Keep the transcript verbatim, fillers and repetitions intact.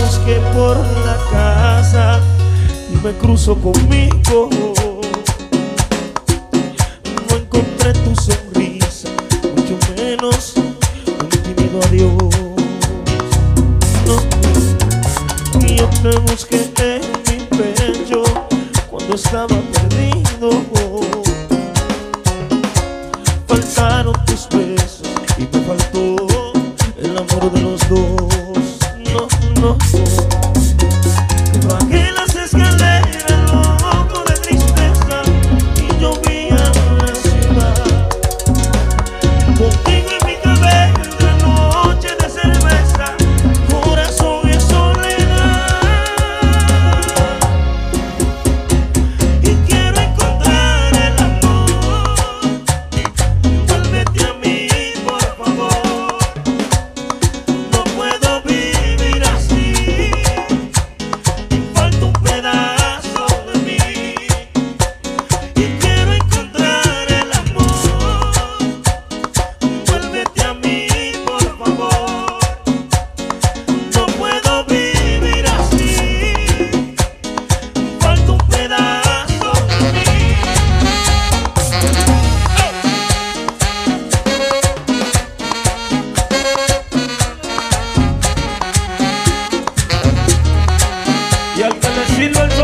busqué por la casa y me cruzo conmigo. No encontré tu sonrisa, mucho menos un tímido adiós. No, y yo te busqué en mi pecho cuando estaba perdido. Faltaron tus besos y me faltó el amor de los dos. No, no, no. Bajé las escaleras loco de tristeza y llovía la ciudad. Contigo en mi cabeza, noche de cerveza, corazón en soledad. Y quiero encontrar el amor. Vuélvete a mí, por favor. No puedo vivir así. Falta un pedazo de mí. Y quiero encontrar el amor. Vuélvete a mí, por favor. No puedo vivir así. Falta un pedazo de mí. Y al que le sirva el